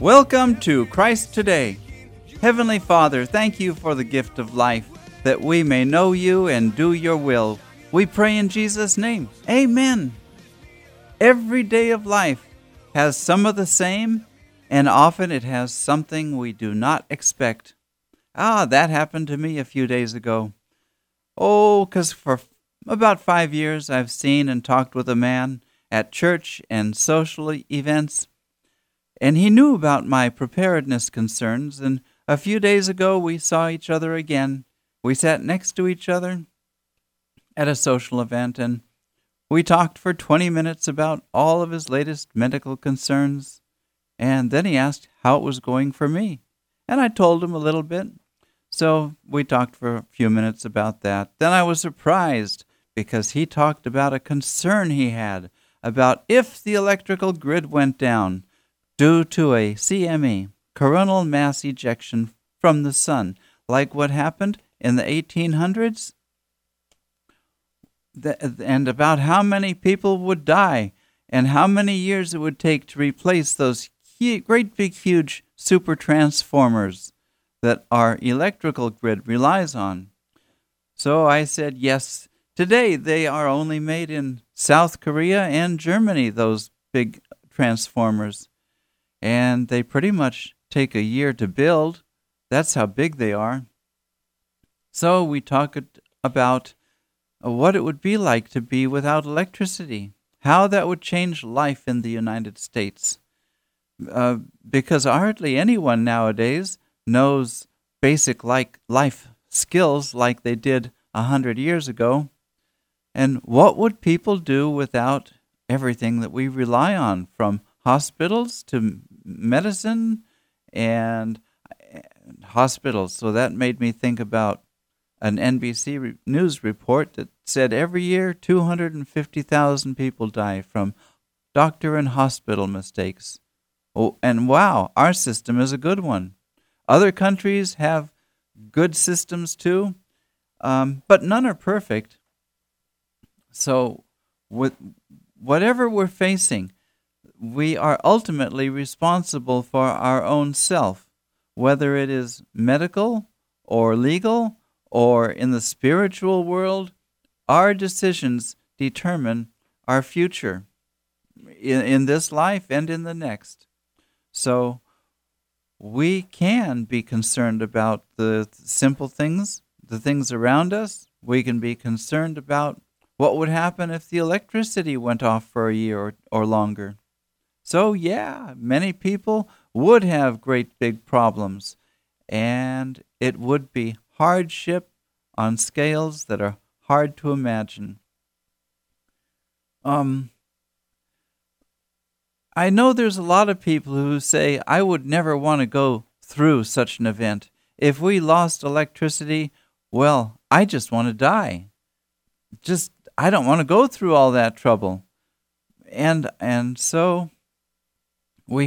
Welcome to Christ Today. Heavenly Father, thank you for the gift of life, that we may know you and do your will. We pray in Jesus' name. Amen. Every day of life has some of the same, and often it has something we do not expect. That happened to me a few days ago. Because for about 5 years I've seen and talked with a man at church and social events, and he knew about my preparedness concerns, and a few days ago we saw each other again. We sat next to each other at a social event, and we talked for 20 minutes about all of his latest medical concerns, and then he asked how it was going for me, and I told him a little bit. So we talked for a few minutes about that. Then I was surprised because he talked about a concern he had about if the electrical grid went down due to a CME, coronal mass ejection from the sun, like what happened in the 1800s, and about how many people would die and how many years it would take to replace those great big huge super transformers that our electrical grid relies on. So I said, yes, today they are only made in South Korea and Germany, those big transformers. And they pretty much take a year to build. That's how big they are. So we talked about what it would be like to be without electricity, how that would change life in the United States. Because hardly anyone nowadays knows basic life skills like they did 100 years ago. And what would people do without everything that we rely on, from hospitals to medicine and hospitals? So that made me think about an NBC News report that said every year 250,000 people die from doctor and hospital mistakes. Oh, and wow, our system is a good one. Other countries have good systems too, but none are perfect. So with whatever we're facing, we are ultimately responsible for our own self, whether it is medical or legal or in the spiritual world. Our decisions determine our future in this life and in the next. So we can be concerned about the simple things, the things around us. We can be concerned about what would happen if the electricity went off for a year or longer. So yeah, many people would have great big problems, and it would be hardship on scales that are hard to imagine. I know there's a lot of people who say, I would never want to go through such an event. If we lost electricity, well, I just want to die. I don't want to go through all that trouble. And so we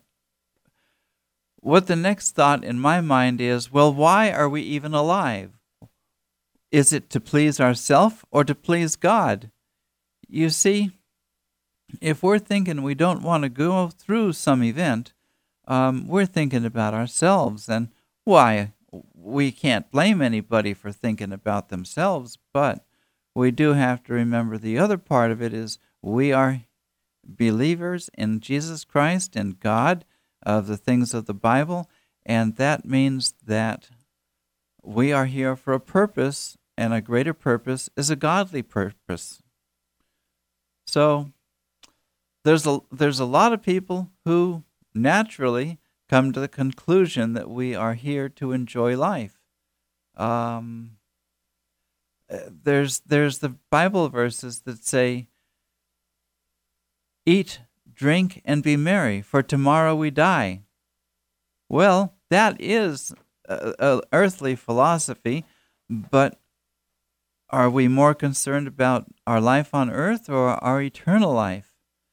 what the next thought in my mind is, well, why are we even alive? Is it to please ourselves or to please God? You see, if we're thinking we don't want to go through some event, we're thinking about ourselves. And why? We can't blame anybody for thinking about themselves, but we do have to remember the other part of it is we are believers in Jesus Christ and God, of the things of the Bible, and that means that we are here for a purpose, and a greater purpose is a godly purpose. So there's a lot of people who naturally come to the conclusion that we are here to enjoy life. There's the Bible verses that say, "Eat, drink, and be merry, for tomorrow we die." Well, that is a earthly philosophy, but are we more concerned about our life on earth or our eternal life?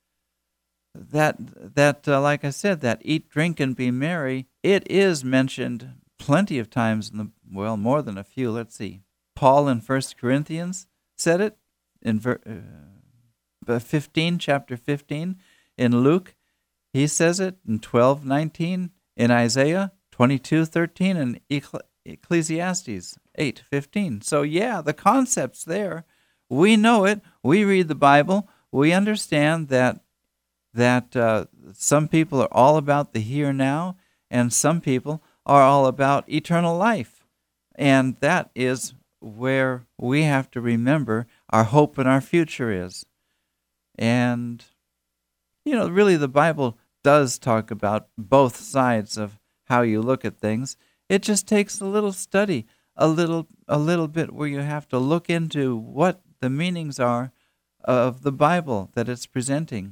That like I said, that eat, drink, and be merry, it is mentioned plenty of times more than a few. Let's see. Paul in 1 Corinthians said it in chapter 15. In Luke, He says it in 12:19, in Isaiah 22:13, and Ecclesiastes 8:15. So yeah, the concept's there. We know it. We read the Bible. We understand that some people are all about the here now, and some people are all about eternal life. And that is where we have to remember our hope and our future is. And, really the Bible does talk about both sides of how you look at things. It just takes a little study, a little bit where you have to look into what the meanings are of the Bible that it's presenting.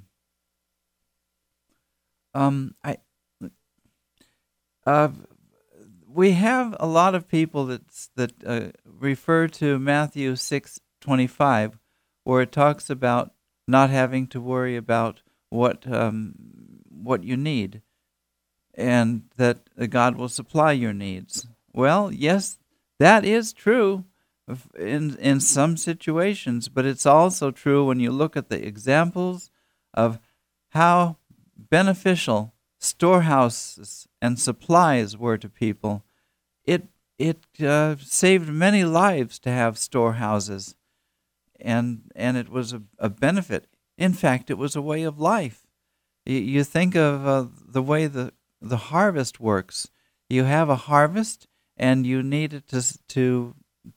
We have a lot of people that refer to Matthew 6:25, where it talks about not having to worry about what you need, and that God will supply your needs. Well, yes, that is true in some situations, but it's also true when you look at the examples of how beneficial storehouses and supplies were to people. It saved many lives to have storehouses, and it was a benefit. In fact, it was a way of life. You think of the way the harvest works. You have a harvest, and you need it to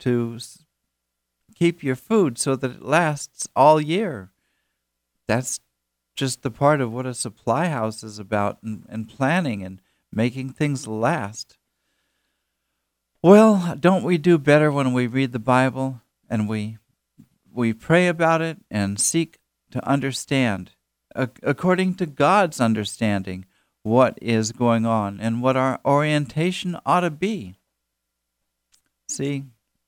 keep your food so that it lasts all year. That's just the part of what a supply house is about, and planning and making things last. Well, don't we do better when we read the Bible and we pray about it and seek to understand, according to God's understanding, what is going on and what our orientation ought to be? See,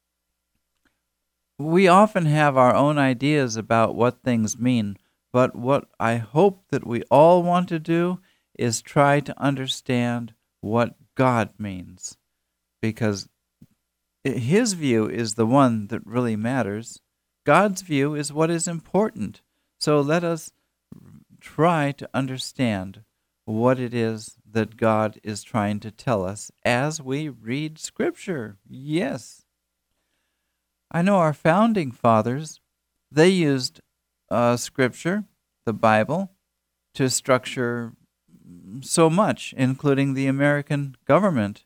we often have our own ideas about what things mean, but what I hope that we all want to do is try to understand what God means, because His view is the one that really matters. God's view is what is important. So let us try to understand what it is that God is trying to tell us as we read Scripture. Yes. I know our founding fathers, they used Scripture, the Bible, to structure so much, including the American government.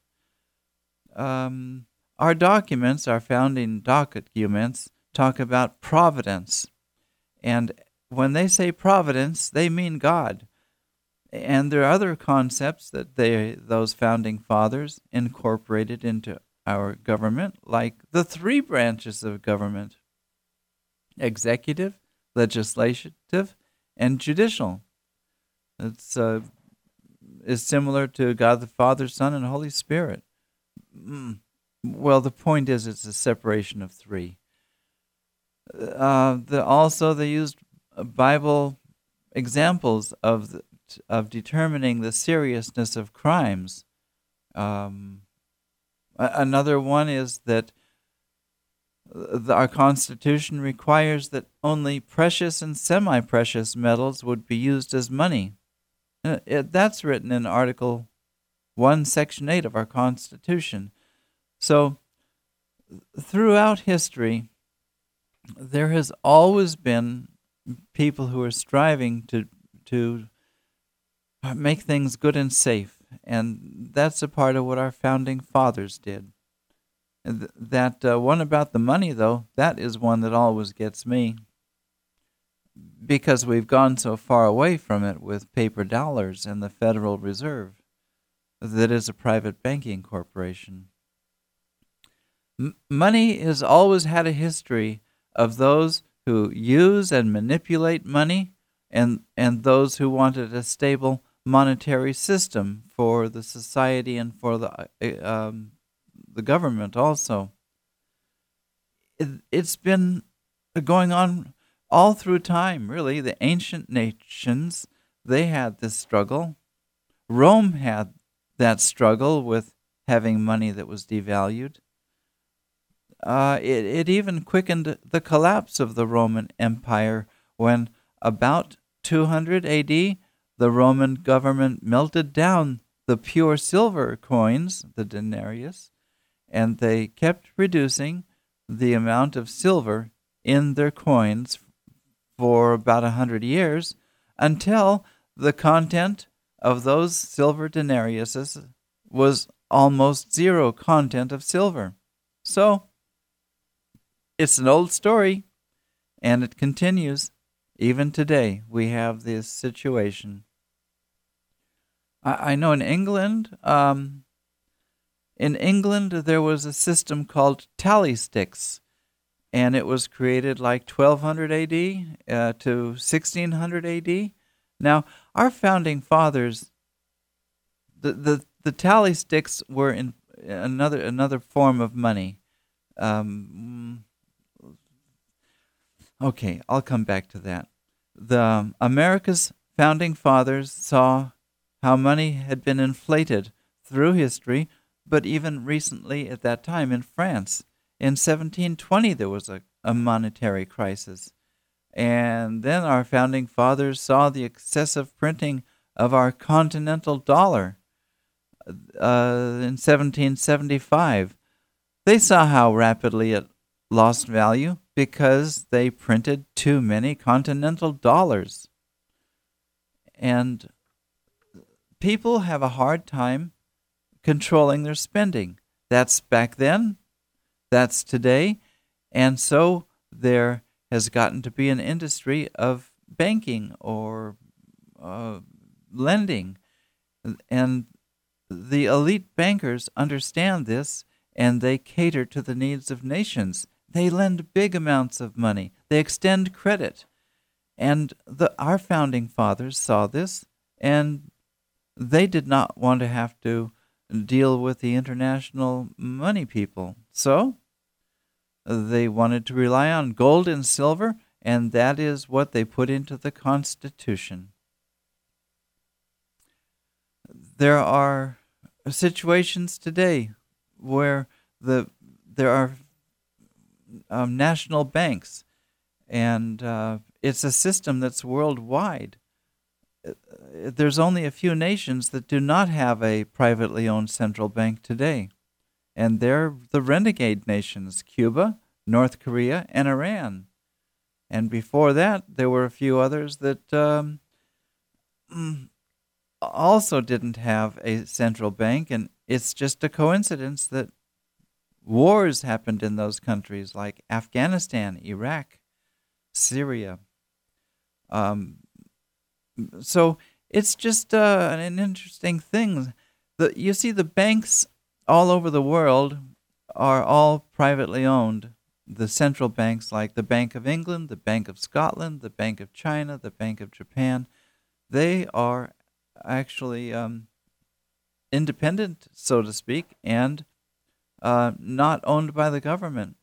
Our documents, our founding documents, talk about providence. And when they say providence, they mean God. And there are other concepts that those founding fathers incorporated into our government, like the three branches of government: executive, legislative, and judicial. It's is similar to God the Father, Son, and Holy Spirit. Well, the point is, it's a separation of three. Also, they used Bible examples of determining the seriousness of crimes. Another one is that our Constitution requires that only precious and semi-precious metals would be used as money. That's written in Article 1, Section 8 of our Constitution. So, throughout history, there has always been people who are striving to make things good and safe, and that's a part of what our founding fathers did. That one about the money, though, that is one that always gets me, because we've gone so far away from it with paper dollars and the Federal Reserve, that is a private banking corporation. Money has always had a history of those who use and manipulate money, and those who wanted a stable monetary system for the society and for the government also. It's been going on all through time, really. The ancient nations, they had this struggle. Rome had that struggle with having money that was devalued. It even quickened the collapse of the Roman Empire when, about 200 AD, the Roman government melted down the pure silver coins, the denarius, and they kept reducing the amount of silver in their coins for about 100 years until the content of those silver denariuses was almost zero content of silver. So, it's an old story, and it continues. Even today, we have this situation. I know in England, there was a system called tally sticks, and it was created like 1200 A.D. To 1600 A.D. Now, our founding fathers, the tally sticks were in another form of money. Okay, I'll come back to that. The America's founding fathers saw how money had been inflated through history, but even recently at that time in France. In 1720, there was a monetary crisis. And then our founding fathers saw the excessive printing of our continental dollar in 1775. They saw how rapidly it lost value because they printed too many continental dollars. And people have a hard time controlling their spending. That's back then, that's today, and so there has gotten to be an industry of banking or lending. And the elite bankers understand this, and they cater to the needs of nations. They lend big amounts of money. They extend credit. And our founding fathers saw this, and they did not want to have to deal with the international money people. So they wanted to rely on gold and silver, and that is what they put into the Constitution. There are situations today where there are national banks, and it's a system that's worldwide. There's only a few nations that do not have a privately owned central bank today, and they're the renegade nations: Cuba, North Korea, and Iran. And before that, there were a few others that also didn't have a central bank, and it's just a coincidence that wars happened in those countries like Afghanistan, Iraq, Syria. So it's just an interesting thing. You see, the banks all over the world are all privately owned. The central banks like the Bank of England, the Bank of Scotland, the Bank of China, the Bank of Japan, they are actually independent, so to speak, and not owned by the government.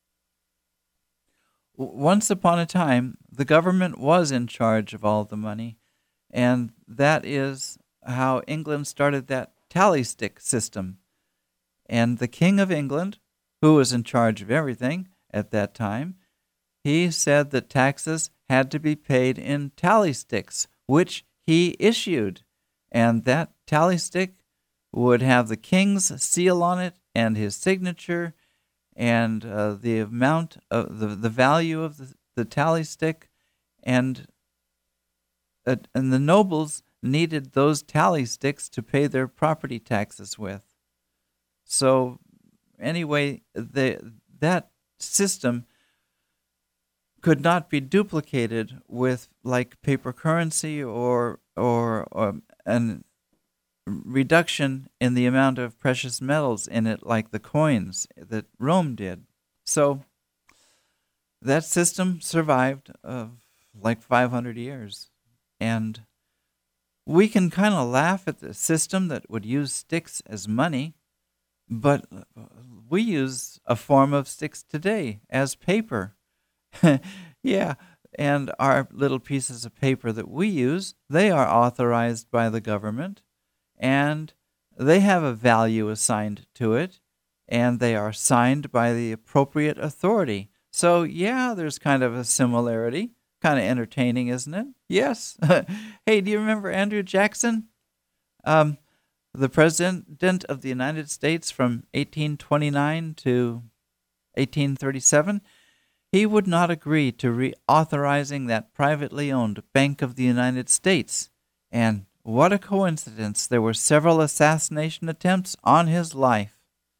Once upon a time, the government was in charge of all the money, and that is how England started that tally stick system. And the King of England, who was in charge of everything at that time, he said that taxes had to be paid in tally sticks, which he issued. And that tally stick would have the king's seal on it and his signature and the amount of the value of the tally stick, and the nobles needed those tally sticks to pay their property taxes with. So anyway, that system could not be duplicated with like paper currency or an reduction in the amount of precious metals in it like the coins that Rome did. So that system survived like 500 years. And we can kind of laugh at the system that would use sticks as money, but we use a form of sticks today as paper. Yeah, and our little pieces of paper that we use, they are authorized by the government, and they have a value assigned to it, and they are signed by the appropriate authority. So, yeah, there's kind of a similarity, kind of entertaining, isn't it? Yes. Hey, do you remember Andrew Jackson? Um, the President of the United States from 1829 to 1837? He would not agree to reauthorizing that privately owned Bank of the United States. And what a coincidence, there were several assassination attempts on his life.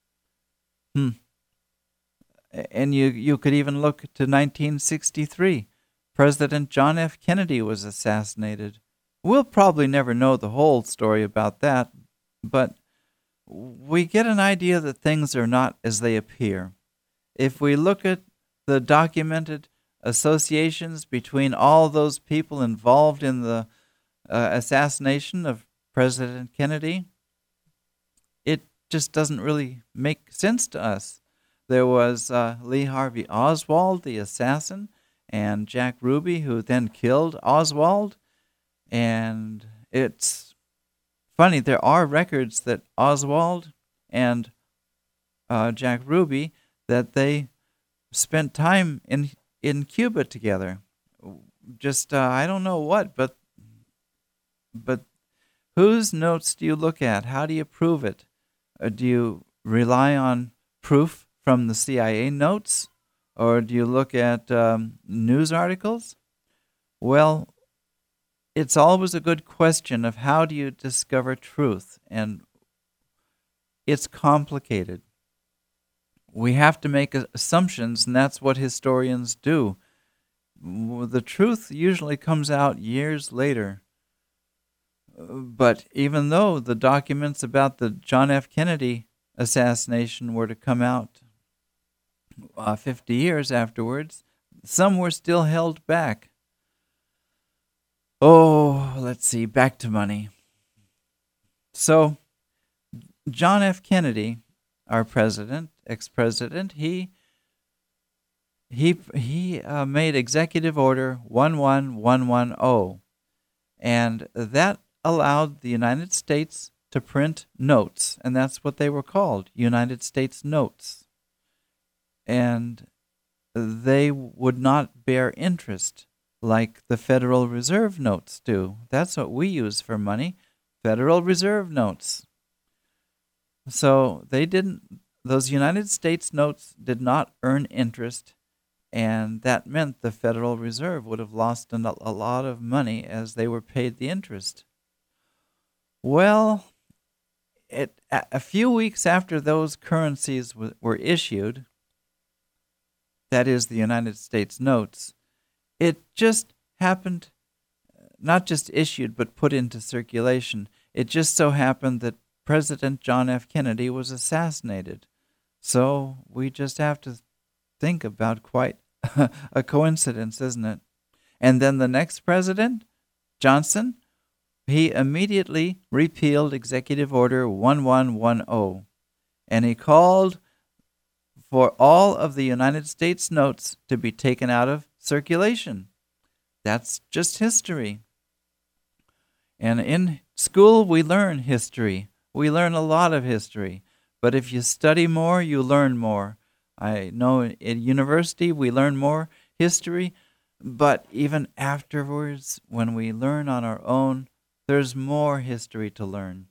And you could even look to 1963. President John F. Kennedy was assassinated. We'll probably never know the whole story about that, but we get an idea that things are not as they appear. If we look at the documented associations between all those people involved in the assassination of President Kennedy, it just doesn't really make sense to us. There was Lee Harvey Oswald, the assassin, and Jack Ruby, who then killed Oswald. And it's funny, there are records that Oswald and Jack Ruby, that they spent time in Cuba together. Just, I don't know what, but whose notes do you look at? How do you prove it? Do you rely on proof from the CIA notes, or do you look at news articles? Well, it's always a good question of how do you discover truth, and it's complicated. We have to make assumptions, and that's what historians do. The truth usually comes out years later. But even though the documents about the John F. Kennedy assassination were to come out 50 years afterwards, some were still held back. Oh, let's see, back to money. So, John F. Kennedy, our president, ex-president, he made Executive Order 11110, and that allowed the United States to print notes, and that's what they were called, United States notes. And they would not bear interest like the Federal Reserve notes do. That's what we use for money, Federal Reserve notes. So those United States notes did not earn interest, and that meant the Federal Reserve would have lost a lot of money as they were paid the interest. Well, a few weeks after those currencies were issued, that is the United States notes, it just happened, not just issued, but put into circulation. It just so happened that President John F. Kennedy was assassinated. So we just have to think about quite a coincidence, isn't it? And then the next president, Johnson, he immediately repealed Executive Order 1110, and he called for all of the United States notes to be taken out of circulation. That's just history. And in school, we learn history. We learn a lot of history. But if you study more, you learn more. I know at university we learn more history, but even afterwards, when we learn on our own, there's more history to learn.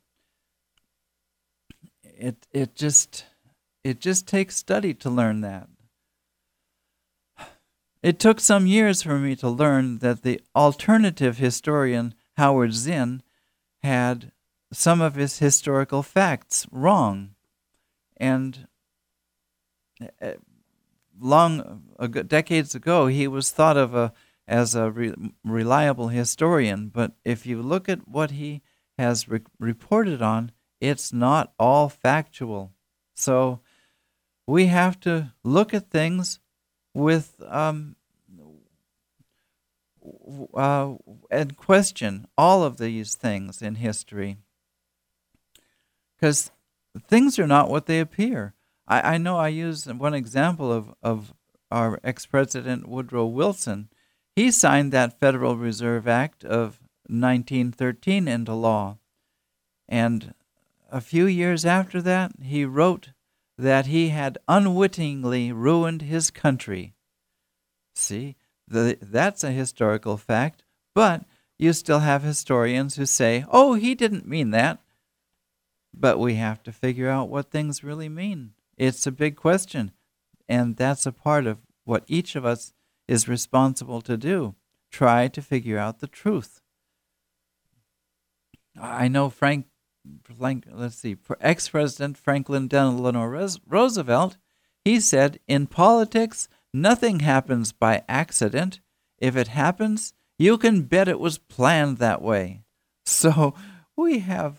It just takes study to learn that. It took some years for me to learn that the alternative historian Howard Zinn had some of his historical facts wrong. And decades ago, he was thought of as a reliable historian. But if you look at what he has reported on, it's not all factual. So we have to look at things with and question all of these things in history, because things are not what they appear. I know I used one example of our ex-president Woodrow Wilson. He signed that Federal Reserve Act of 1913 into law, and a few years after that, he wrote that he had unwittingly ruined his country. See, That's a historical fact, but you still have historians who say, oh, he didn't mean that. But we have to figure out what things really mean. It's a big question, and that's a part of what each of us is responsible to do. Try to figure out the truth. I know ex-President Franklin Delano Roosevelt, he said, in politics, nothing happens by accident. If it happens, you can bet it was planned that way. So we have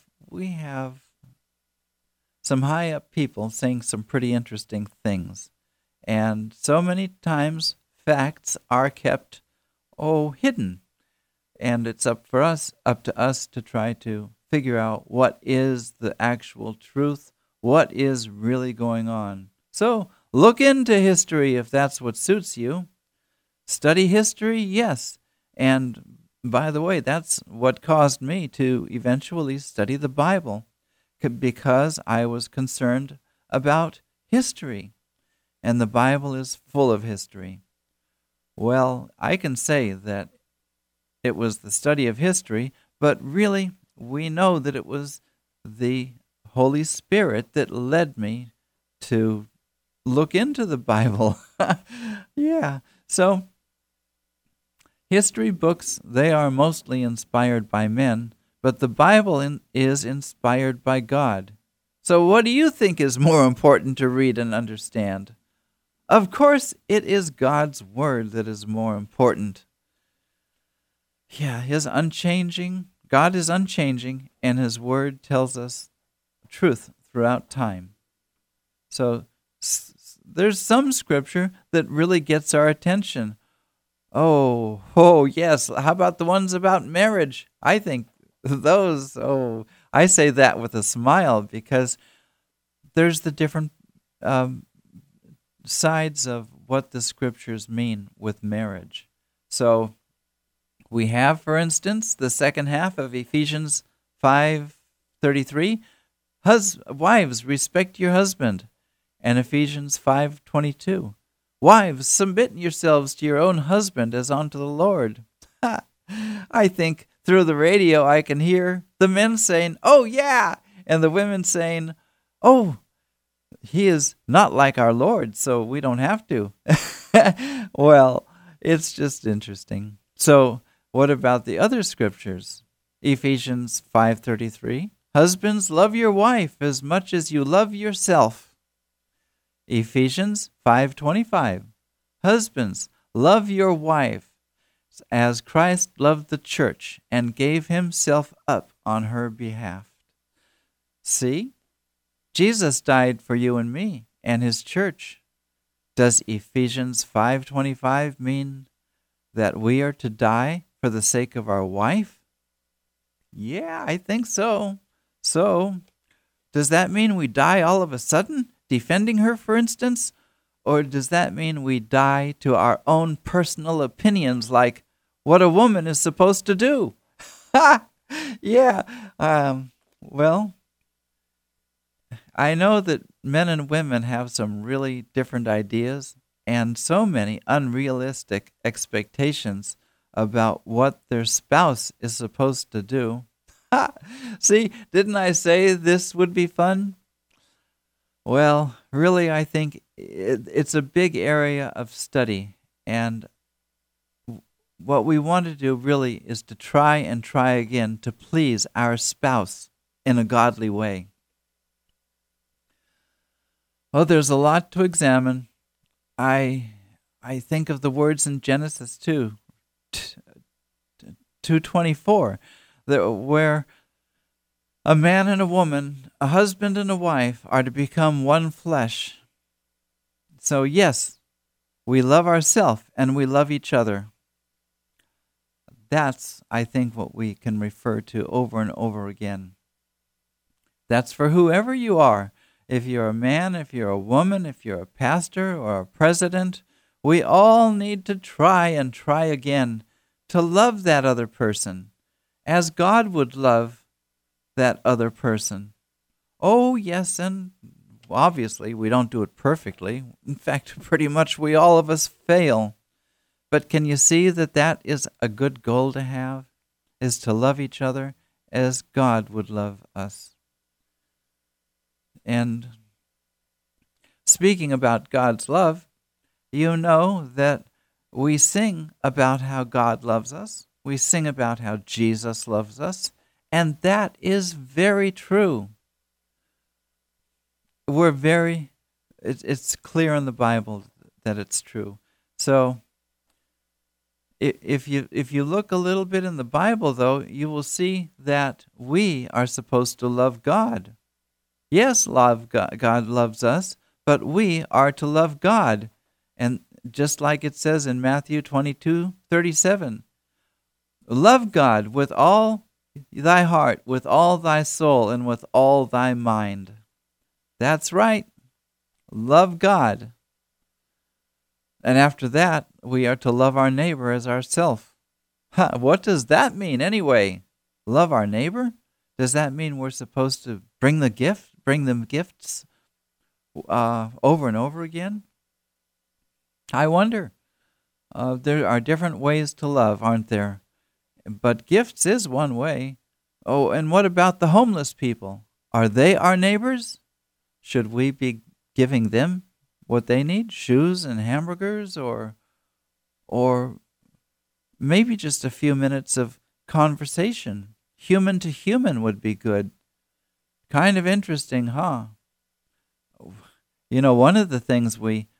some high up people saying some pretty interesting things. And so many times facts are kept hidden. And it's up to us to try to figure out what is the actual truth, what is really going on. So look into history if that's what suits you. Study history, yes. And by the way, that's what caused me to eventually study the Bible, because I was concerned about history. And the Bible is full of history. Well, I can say that it was the study of history, but really we know that it was the Holy Spirit that led me to look into the Bible. Yeah. So history books, they are mostly inspired by men, but the Bible is inspired by God. So what do you think is more important to read and understand? Of course, it is God's Word that is more important. Yeah, God is unchanging, and His Word tells us truth throughout time. So there's some scripture that really gets our attention. Oh, yes. How about the ones about marriage? I think those, I say that with a smile, because there's the different sides of what the scriptures mean with marriage. So we have, for instance, the second half of Ephesians 5:33, wives, respect your husband, and Ephesians 5:22, wives, submit yourselves to your own husband as unto the Lord. I think through the radio I can hear the men saying, oh yeah, and the women saying, oh, he is not like our Lord, so we don't have to. Well, it's just interesting. So what about the other scriptures? Ephesians 5:33, husbands, love your wife as much as you love yourself. Ephesians 5:25, husbands, love your wife as Christ loved the church and gave himself up on her behalf. See? Jesus died for you and me and his church. Does Ephesians 5:25 mean that we are to die for the sake of our wife? Yeah, I think so. So, does that mean we die all of a sudden, defending her, for instance? Or does that mean we die to our own personal opinions, like what a woman is supposed to do? Yeah, well, I know that men and women have some really different ideas and so many unrealistic expectations about what their spouse is supposed to do. See, didn't I say this would be fun? Well, really, I think it's a big area of study, and what we want to do really is to try and try again to please our spouse in a godly way. Well, there's a lot to examine. I think of the words in Genesis 2:24, where a man and a woman, a husband and a wife, are to become one flesh. So yes, we love ourselves and we love each other. That's, I think, what we can refer to over and over again. That's for whoever you are. If you're a man, if you're a woman, if you're a pastor or a president, we all need to try and try again to love that other person as God would love that other person. Oh, yes, and obviously we don't do it perfectly. In fact, pretty much all of us fail. But can you see that that is a good goal to have? Is to love each other as God would love us. And speaking about God's love, you know that we sing about how God loves us. We sing about how Jesus loves us. And that is very true. It's clear in the Bible that it's true. So if you look a little bit in the Bible, though, you will see that we are supposed to love God. Yes, God loves us, but we are to love God. And just like it says in Matthew 22:37, love God with all thy heart, with all thy soul, and with all thy mind. That's right. Love God. And after that, we are to love our neighbor as ourself. What does that mean anyway? Love our neighbor? Does that mean we're supposed to bring them gifts over and over again? I wonder. There are different ways to love, aren't there? But gifts is one way. Oh, and what about the homeless people? Are they our neighbors? Should we be giving them what they need? Shoes and hamburgers, or maybe just a few minutes of conversation. Human to human would be good. Kind of interesting, huh? You know, one of the things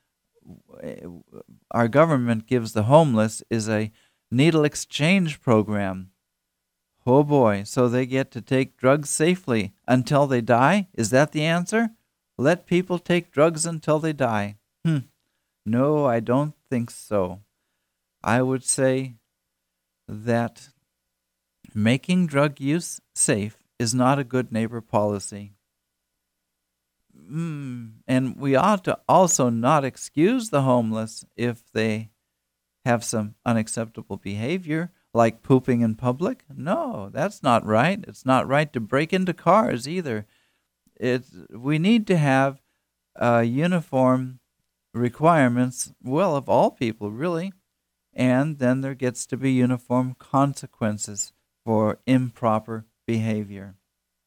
our government gives the homeless is a needle exchange program. Oh boy, so they get to take drugs safely until they die? Is that the answer? Let people take drugs until they die. No, I don't think so. I would say that making drug use safe is not a good neighbor policy. And we ought to also not excuse the homeless if they have some unacceptable behavior, like pooping in public. No, that's not right. It's not right to break into cars either. We need to have uniform requirements, well, of all people, really. And then there gets to be uniform consequences for improper behavior.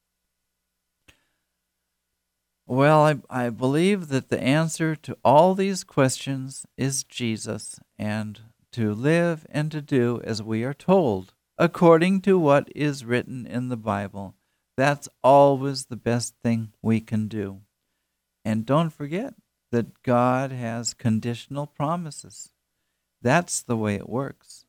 Well, I believe that the answer to all these questions is Jesus, and to live and to do as we are told, according to what is written in the Bible. That's always the best thing we can do. And don't forget that God has conditional promises. That's the way it works.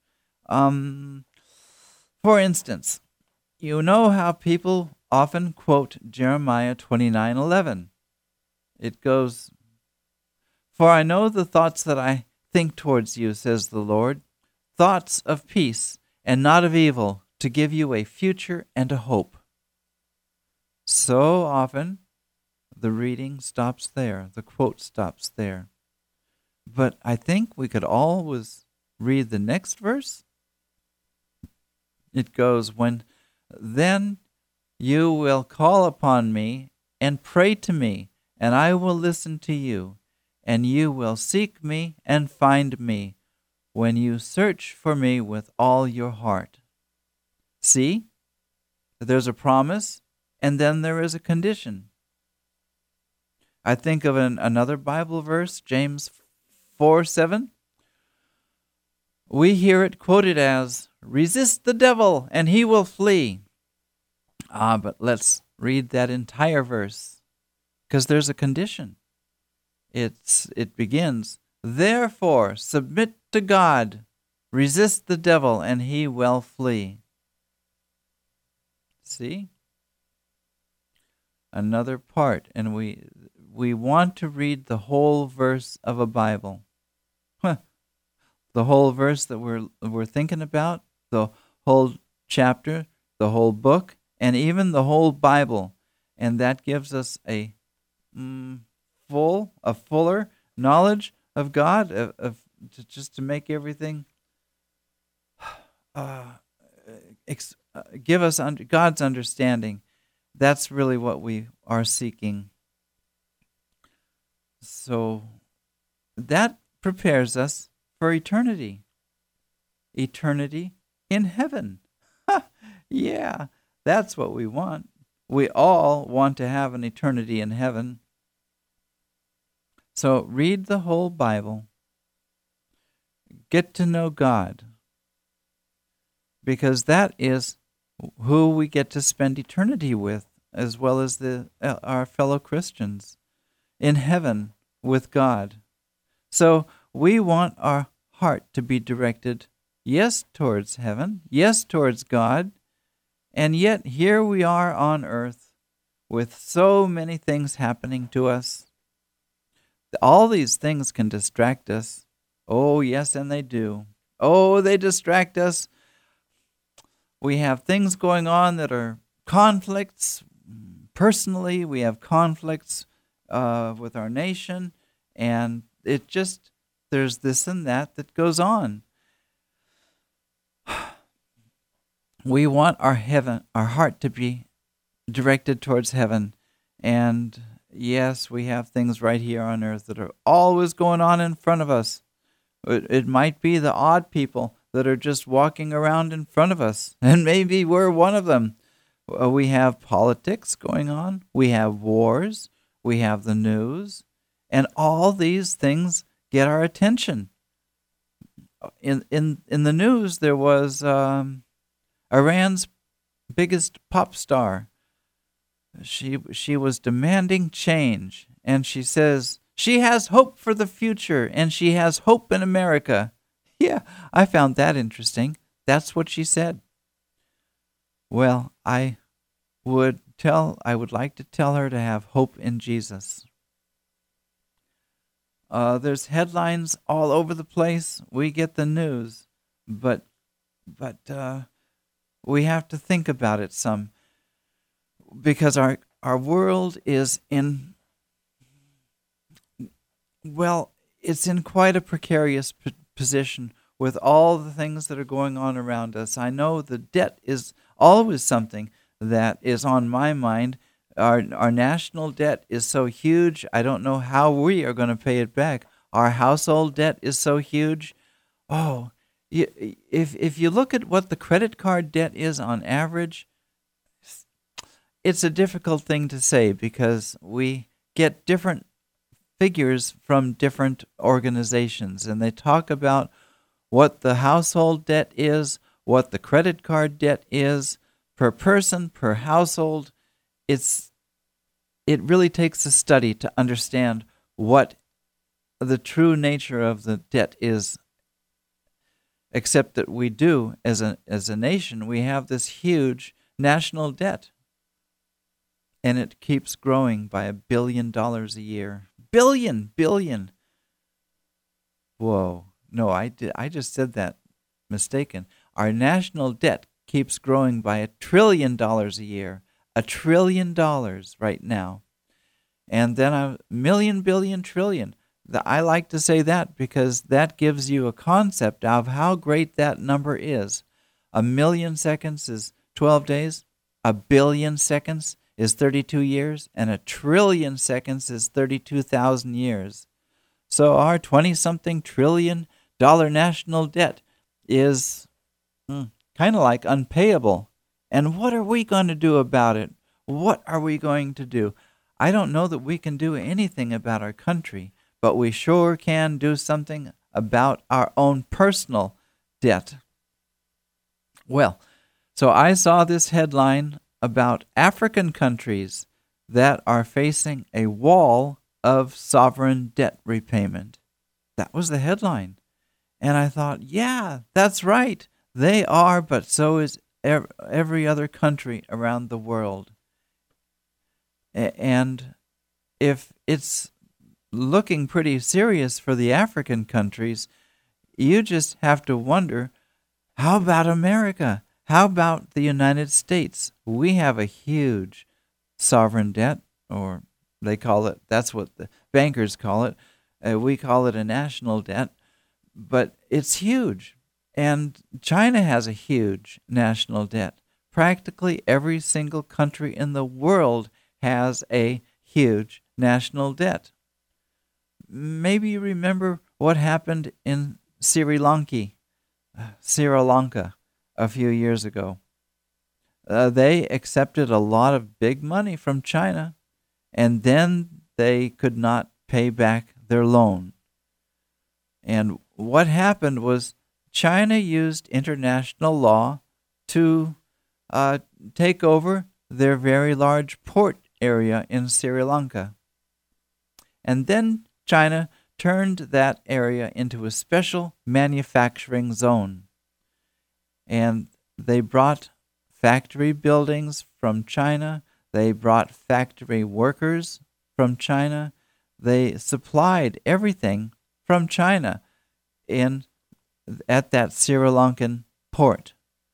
For instance, you know how people often quote Jeremiah 29:11. It goes, "For I know the thoughts that I think towards you, says the Lord, thoughts of peace and not of evil, to give you a future and a hope." So often, the reading stops there, the quote stops there. But I think we could always read the next verse. It goes, then you will call upon me and pray to me, and I will listen to you, and you will seek me and find me when you search for me with all your heart. See, there's a promise, and then there is a condition. I think of another Bible verse, James 4:7. We hear it quoted as, "Resist the devil, and he will flee." But let's read that entire verse, because there's a condition. It begins, "Therefore submit to God, resist the devil, and he will flee." See? Another part, and we want to read the whole verse of a Bible. The whole verse that we're thinking about, the whole chapter, the whole book, and even the whole Bible. And that gives us a fuller knowledge of God, just to make everything give us God's understanding. That's really what we are seeking. So that prepares us for eternity. eternity in heaven. Yeah, that's what we want. We all want to have an eternity in heaven. So read the whole Bible. Get to know God, because that is who we get to spend eternity with, as well as our fellow Christians in heaven with God. So we want our heart to be directed, yes, towards heaven, yes, towards God, and yet here we are on earth with so many things happening to us. All these things can distract us. Oh, yes, and they do. Oh, they distract us. We have things going on that are conflicts. Personally, we have conflicts with our nation, and there's this and that goes on. We want our heart to be directed towards heaven, and yes, we have things right here on earth that are always going on in front of us. It might be the odd people that are just walking around in front of us, and maybe we're one of them. We have politics going on, we have wars, we have the news, and all these things get our attention. In the news, there was Iran's biggest pop star. She was demanding change, and she says she has hope for the future, and she has hope in America. Yeah, I found that interesting. That's what she said. Well, I would like to tell her to have hope in Jesus. There's headlines all over the place. We get the news, but we have to think about it some, because our world is it's in quite a precarious position with all the things that are going on around us. I know the debt is always something that is on my mind. Our national debt is so huge, I don't know how we are going to pay it back. Our household debt is so huge. Oh, if you look at what the credit card debt is on average, it's a difficult thing to say because we get different figures from different organizations, and they talk about what the household debt is, what the credit card debt is, per person, per household. It really takes a study to understand what the true nature of the debt is, except that we do, as a nation, we have this huge national debt, and it keeps growing by $1 billion a year. Billion. Whoa. No, I just said that mistaken. Our national debt keeps growing by $1 trillion a year. $1 trillion right now. And then a million, billion, trillion. I like to say that because that gives you a concept of how great that number is. 1 million seconds is 12 days. 1 billion seconds is 32 years. And 1 trillion seconds is 32,000 years. So our 20-something trillion dollar national debt is kind of like unpayable. And what are we going to do about it? What are we going to do? I don't know that we can do anything about our country, but we sure can do something about our own personal debt. Well, so I saw this headline about African countries that are facing a wall of sovereign debt repayment. That was the headline. And I thought, yeah, that's right. They are, but so is every other country around the world. And if it's looking pretty serious for the African countries, you just have to wonder, how about America? How about the United States? We have a huge sovereign debt, or they call it, that's what the bankers call it. We call it a national debt, but it's huge. And China has a huge national debt. Practically every single country in the world has a huge national debt. Maybe you remember what happened in Sri Lanka. Sri Lanka a few years ago. They accepted a lot of big money from China, and then they could not pay back their loan. And what happened was China used international law to take over their very large port area in Sri Lanka. And then China turned that area into a special manufacturing zone. And they brought factory buildings from China. They brought factory workers from China. They supplied everything from China at that Sri Lankan port.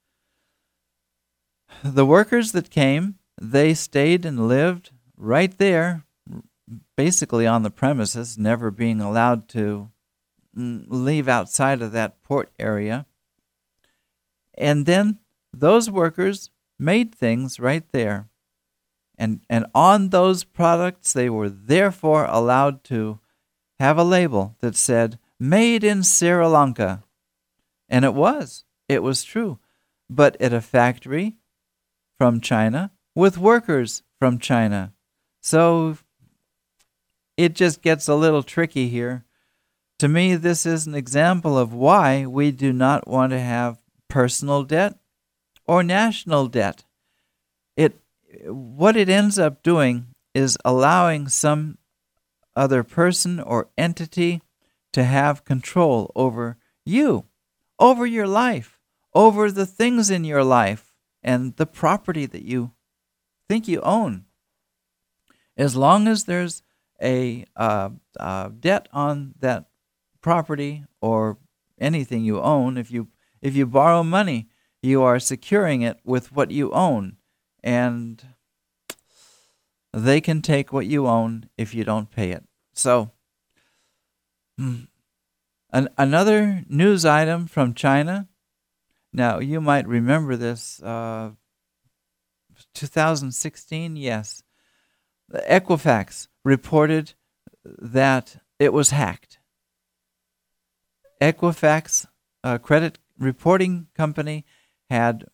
The workers that came, they stayed and lived right there, basically on the premises, never being allowed to leave outside of that port area. And then those workers made things right there. And on those products, they were therefore allowed to have a label that said, "Made in Sri Lanka." And it was true. But at a factory from China with workers from China. So it just gets a little tricky here. To me, this is an example of why we do not want to have personal debt or national debt. What it ends up doing is allowing some other person or entity to have control over you, over your life, over the things in your life, and the property that you think you own. As long as there's a debt on that property or anything you own, if you borrow money, you are securing it with what you own, and they can take what you own if you don't pay it. So, another news item from China. Now, you might remember this, 2016, yes. Equifax reported that it was hacked. Equifax, a credit reporting company, had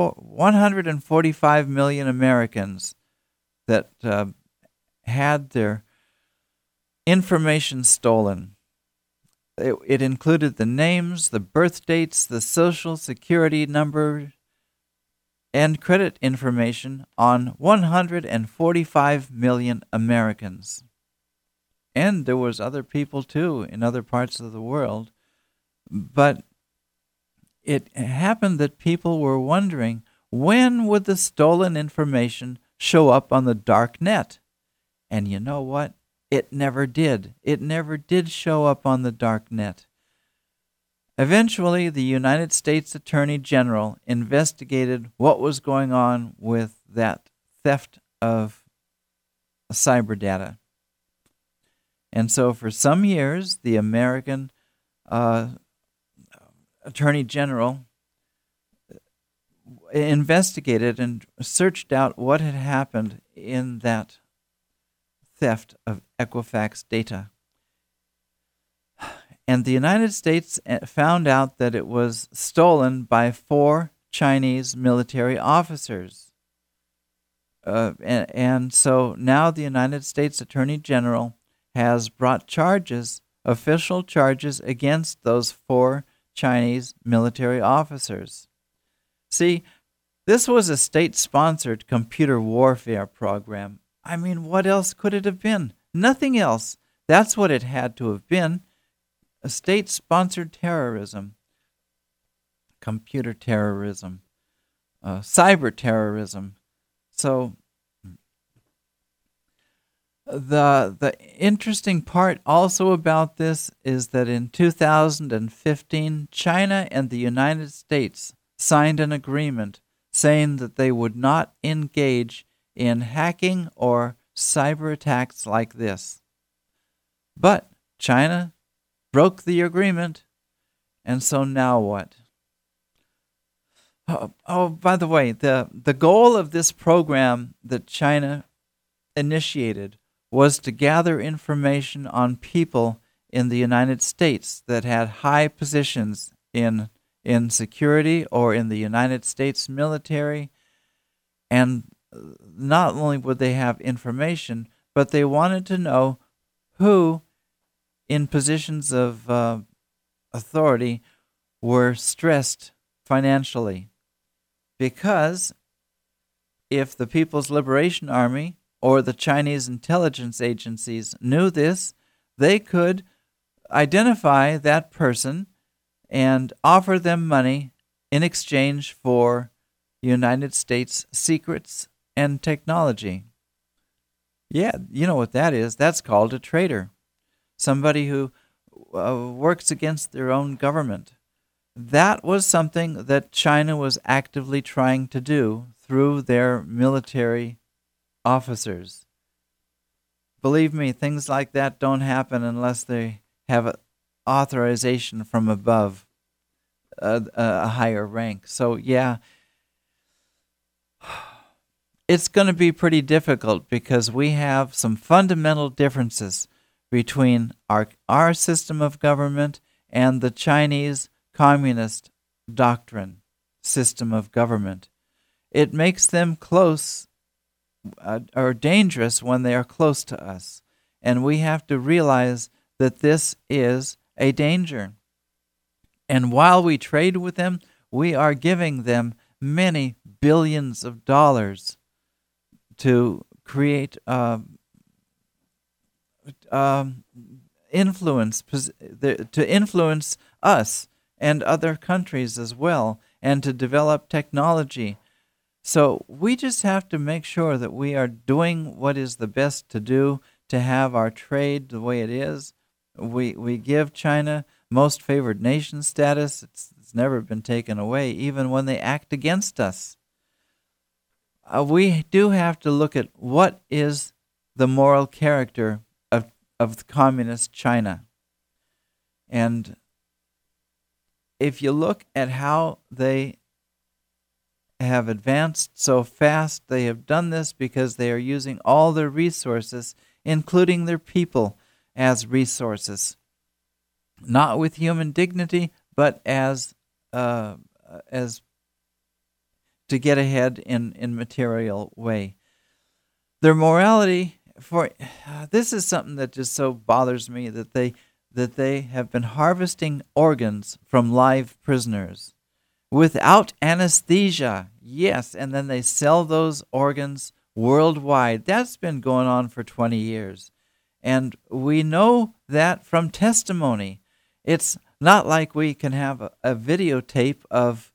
145 million Americans that had their information stolen. It included the names, the birth dates, the social security number, and credit information on 145 million Americans. And there was other people too in other parts of the world. But it happened that people were wondering, when would the stolen information show up on the dark net? And you know what? It never did. It never did show up on the dark net. Eventually, the United States Attorney General investigated what was going on with that theft of cyber data. And so for some years, the American Attorney General investigated and searched out what had happened in that theft of Equifax data. And the United States found out that it was stolen by 4 Chinese military officers. And so now the United States Attorney General has brought charges, official charges, against those 4 Chinese military officers. See, this was a state-sponsored computer warfare program. I mean, what else could it have been? Nothing else. That's what it had to have been. A state-sponsored terrorism, computer terrorism, cyber terrorism. So the interesting part also about this is that in 2015, China and the United States signed an agreement saying that they would not engage in hacking or cyber attacks like this. But China broke the agreement, and so now what? Oh, by the way, the goal of this program that China initiated was to gather information on people in the United States that had high positions in in security or in the United States military. And not only would they have information, but they wanted to know who in positions of authority were stressed financially. Because if the People's Liberation Army or the Chinese intelligence agencies knew this, they could identify that person and offer them money in exchange for United States secrets and technology. Yeah, you know what that is. That's called a traitor. Somebody who works against their own government. That was something that China was actively trying to do through their military officers. Believe me, things like that don't happen unless they have authorization from above, a higher rank. So, yeah, it's going to be pretty difficult because we have some fundamental differences between our system of government and the Chinese communist doctrine system of government. It makes them close or dangerous when they are close to us. And we have to realize that this is a danger. And while we trade with them, we are giving them many billions of dollars to create influence, to influence us and other countries as well, and to develop technology. So we just have to make sure that we are doing what is the best to do to have our trade the way it is. We give China most favored nation status. It's never been taken away, even when they act against us. We do have to look at what is the moral character of communist China. And if you look at how they have advanced so fast, they have done this because they are using all their resources, including their people, as resources. Not with human dignity, but as to get ahead in material way. Their morality, this is something that just so bothers me, that they have been harvesting organs from live prisoners without anesthesia. Yes, and then they sell those organs worldwide. That's been going on for 20 years. And we know that from testimony. It's not like we can have a videotape of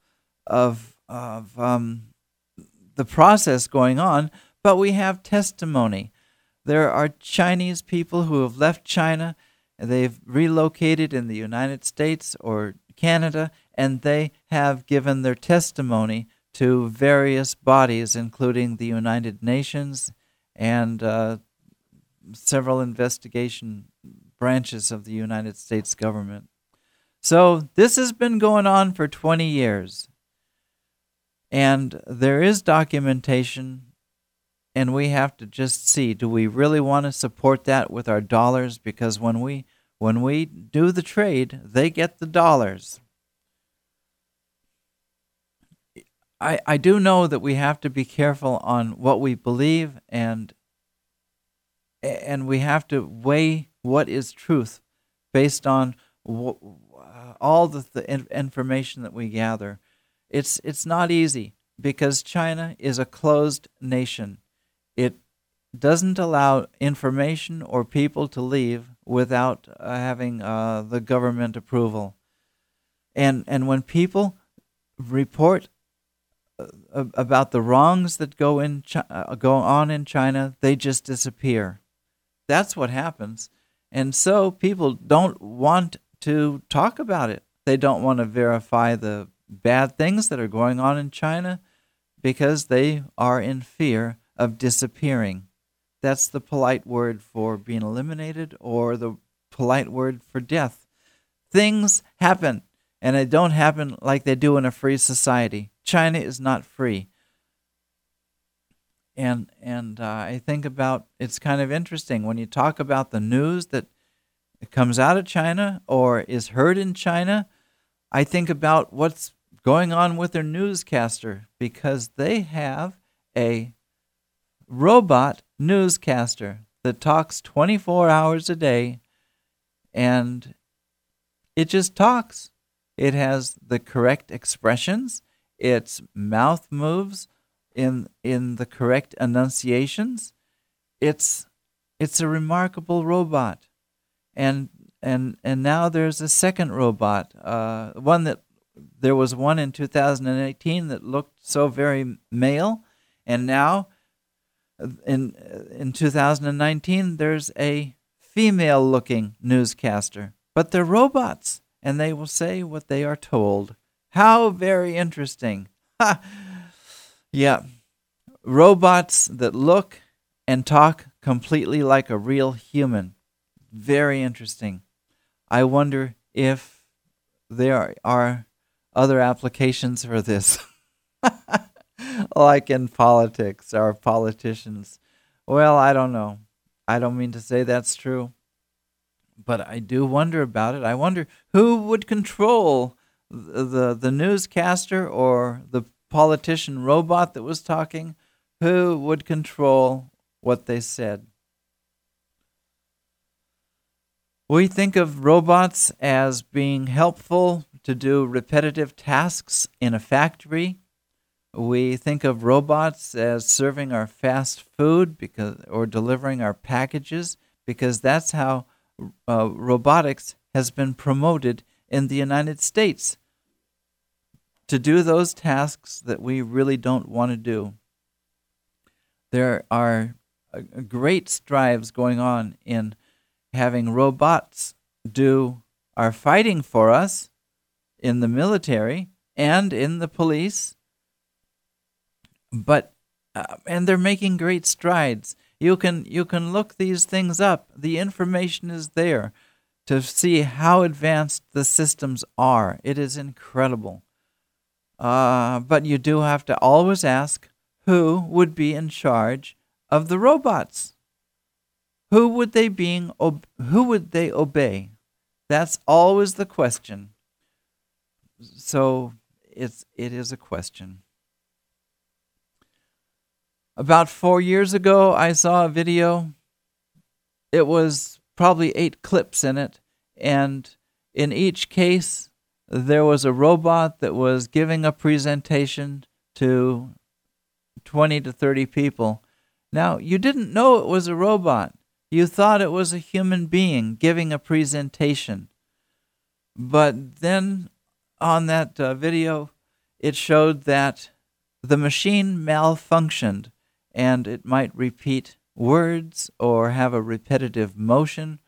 the process going on, but we have testimony. There are Chinese people who have left China, they've relocated in the United States or Canada, and they have given their testimony to various bodies, including the United Nations and several investigation branches of the United States government. So this has been going on for 20 years. And there is documentation, and we have to just see, do we really want to support that with our dollars? Because when we do the trade, they get the dollars. I do know that we have to be careful on what we believe, and we have to weigh what is truth based on all the information that we gather. It's not easy because China is a closed nation. It doesn't allow information or people to leave without having the government approval. And when people report about the wrongs that go on in China, they just disappear. That's what happens. And so people don't want to talk about it. They don't want to verify the bad things that are going on in China because they are in fear of disappearing. That's the polite word for being eliminated, or the polite word for death. Things happen, and they don't happen like they do in a free society. China is not free. And I think about, it's kind of interesting when you talk about the news that comes out of China or is heard in China. I think about what's going on with their newscaster, because they have a robot newscaster that talks 24 hours a day, and it just talks. It has the correct expressions. Its mouth moves in the correct enunciations. It's a remarkable robot. And now there's a second robot. There was one in 2018 that looked so very male, and now in 2019 there's a female-looking newscaster. But they're robots, and they will say what they are told. How very interesting. Ha! Yeah, robots that look and talk completely like a real human. Very interesting. I wonder if there are other applications for this, like in politics or politicians. Well, I don't know. I don't mean to say that's true, but I do wonder about it. I wonder who would control the newscaster or the politician robot that was talking. Who would control what they said? We think of robots as being helpful to do repetitive tasks in a factory. We think of robots as serving our fast food or delivering our packages, because that's how robotics has been promoted in the United States, to do those tasks that we really don't want to do. There are great strides going on in having robots do our fighting for us in the military and in the police, but and they're making great strides. You can look these things up. The information is there to see how advanced the systems are. It is incredible. But you do have to always ask, who would be in charge of the robots? Who would they obey? That's always the question. So it is a question. About 4 years ago, I saw a video. It was probably 8 clips in it, and in each case, there was a robot that was giving a presentation to 20 to 30 people. Now, you didn't know it was a robot. You thought it was a human being giving a presentation. But then on that video, it showed that the machine malfunctioned, and it might repeat words or have a repetitive motion.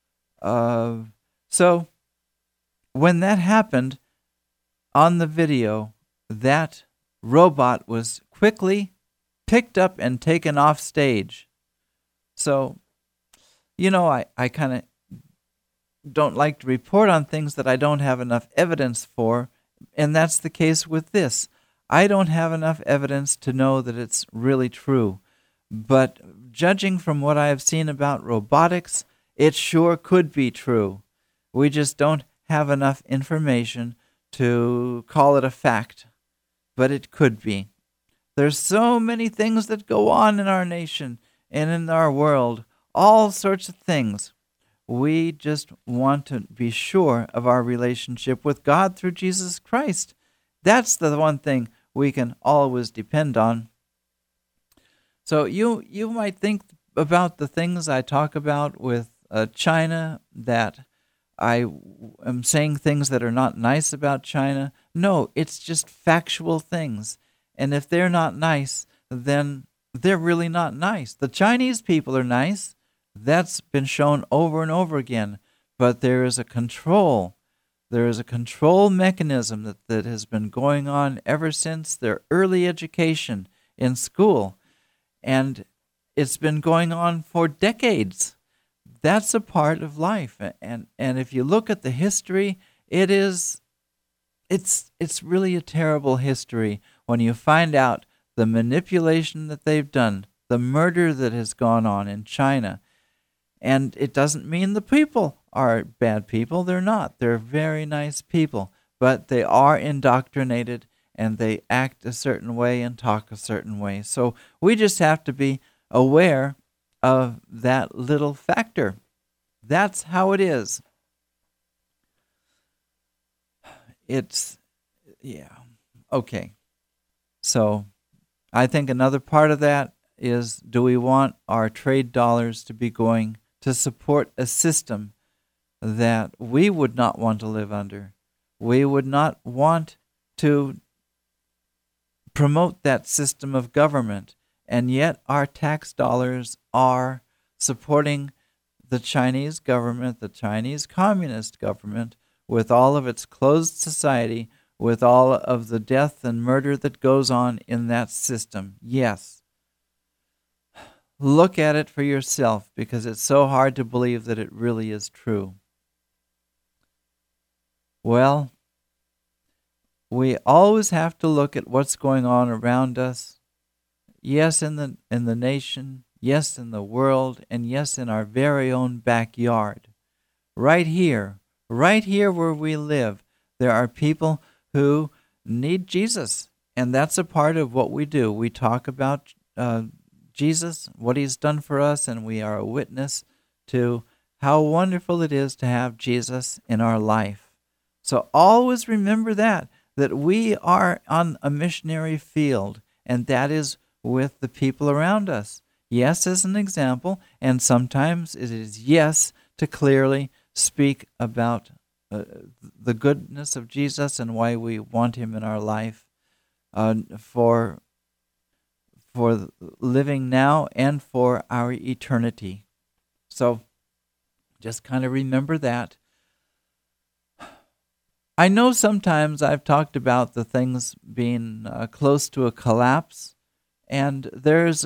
So when that happened on the video, that robot was quickly picked up and taken off stage. So, I kind of don't like to report on things that I don't have enough evidence for, and that's the case with this. I don't have enough evidence to know that it's really true. But judging from what I have seen about robotics, it sure could be true. We just don't have enough information to call it a fact, but it could be. There's so many things that go on in our nation and in our world, all sorts of things. We just want to be sure of our relationship with God through Jesus Christ. That's the one thing we can always depend on. So you might think about the things I talk about with China, that I am saying things that are not nice about China. No, it's just factual things. And if they're not nice, then they're really not nice. The Chinese people are nice. That's been shown over and over again. But there is a control. There is a control mechanism that has been going on ever since their early education in school. And it's been going on for decades. That's a part of life. And if you look at the history, it's really a terrible history when you find out the manipulation that they've done, the murder that has gone on in China. And it doesn't mean the people are bad people. They're not. They're very nice people. but they are indoctrinated and they act a certain way and talk a certain way. So we just have to be aware of that little factor. That's how it is. Okay. So I think another part of that is, do we want our trade dollars to be going to support a system that we would not want to live under? We would not want to promote that system of government, and yet our tax dollars are supporting the Chinese government, the Chinese Communist government, with all of its closed society, with all of the death and murder that goes on in that system. Yes. Look at it for yourself, because it's so hard to believe that it really is true. Well, we always have to look at what's going on around us. Yes, in the nation, yes, in the world, and yes, in our very own backyard. Right here where we live, there are people who need Jesus, and that's a part of what we do. We talk about Jesus, what he's done for us, and we are a witness to how wonderful it is to have Jesus in our life. So always remember that we are on a missionary field, and that is with the people around us. Yes, as an example, and sometimes it is yes to clearly speak about the goodness of Jesus and why we want him in our life for living now and for our eternity. So just kind of remember that. I know sometimes I've talked about the things being close to a collapse, and there's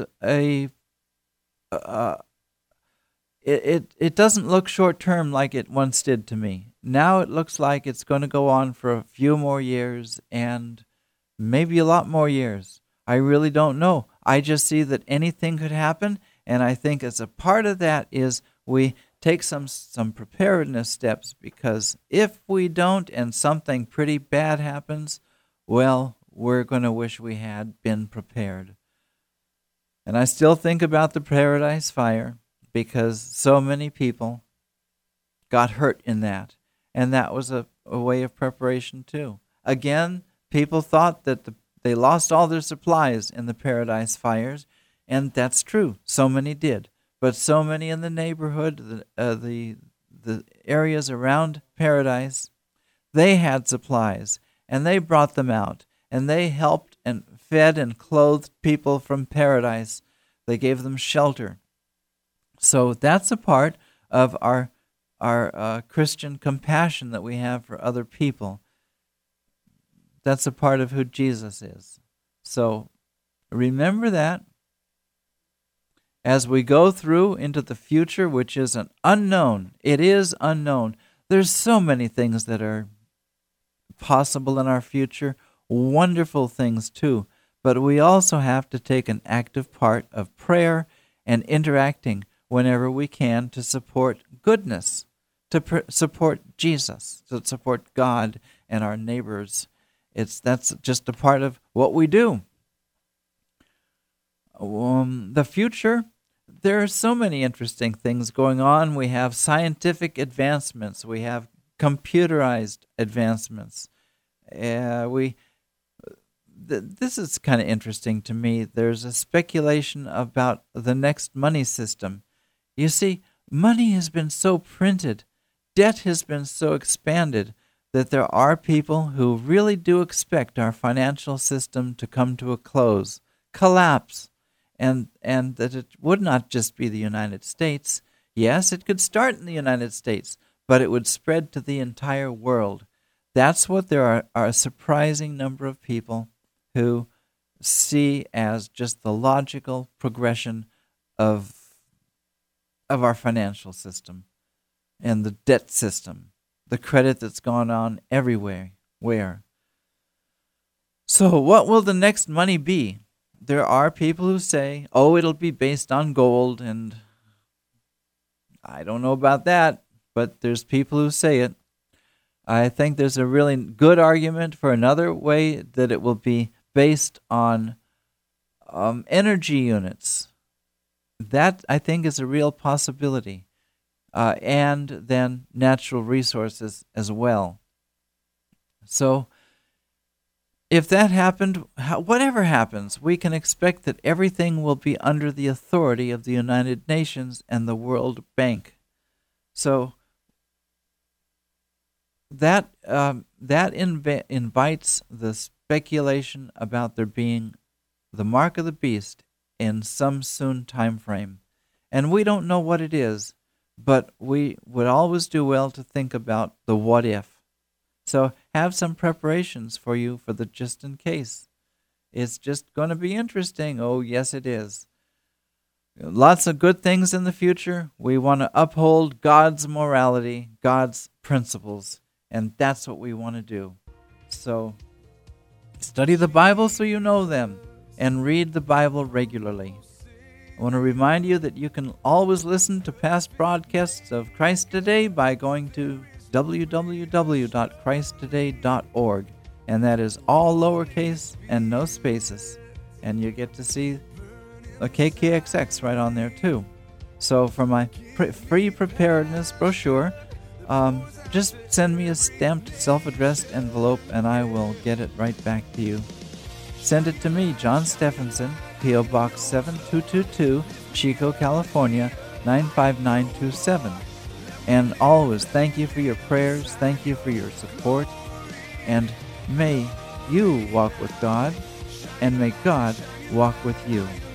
it doesn't look short-term like it once did to me. Now it looks like it's going to go on for a few more years and maybe a lot more years. I really don't know. I just see that anything could happen, and I think as a part of that is we take some preparedness steps, because if we don't and something pretty bad happens, well, we're going to wish we had been prepared. And I still think about the Paradise Fire, because so many people got hurt in that. And that was a way of preparation too. Again, people thought that they lost all their supplies in the Paradise Fires, and that's true. So many did. But so many in the neighborhood, the areas around Paradise, they had supplies, and they brought them out, and they helped and fed and clothed people from Paradise. They gave them shelter. So that's a part of our Christian compassion that we have for other people. That's a part of who Jesus is. So remember that as we go through into the future, which is an unknown. It is unknown. There's so many things that are possible in our future, wonderful things too. But we also have to take an active part of prayer and interacting whenever we can to support goodness, to support Jesus, to support God and our neighbors. That's just a part of what we do. The future, there are so many interesting things going on. We have scientific advancements. We have computerized advancements. This is kind of interesting to me. There's a speculation about the next money system. You see, money has been so printed, debt has been so expanded, that there are people who really do expect our financial system to come to a close, collapse, and that it would not just be the United States. Yes, it could start in the United States, but it would spread to the entire world. That's what there are a surprising number of people who see as just the logical progression of our financial system and the debt system, the credit that's gone on everywhere. So what will the next money be? There are people who say, it'll be based on gold, and I don't know about that, but there's people who say it. I think there's a really good argument for another way that it will be based on energy units. That, I think, is a real possibility. And then natural resources as well. So if that happened, whatever happens, we can expect that everything will be under the authority of the United Nations and the World Bank. So that invites the speculation about there being the mark of the beast in some soon time frame. And we don't know what it is, but we would always do well to think about the what if. So have some preparations for you for the just in case. It's just going to be interesting. Oh, yes, it is. Lots of good things in the future. We want to uphold God's morality, God's principles, and that's what we want to do. So study the Bible so you know them, and read the Bible regularly. I want to remind you that you can always listen to past broadcasts of Christ Today by going to www.christtoday.org, and that is all lowercase and no spaces, and you get to see a KKXX right on there too. So for my free preparedness brochure, just send me a stamped self-addressed envelope and I will get it right back to you. Send it to me, John Stephenson, P.O. Box 7222, Chico, California, 95927. And always, thank you for your prayers, thank you for your support, and may you walk with God, and may God walk with you.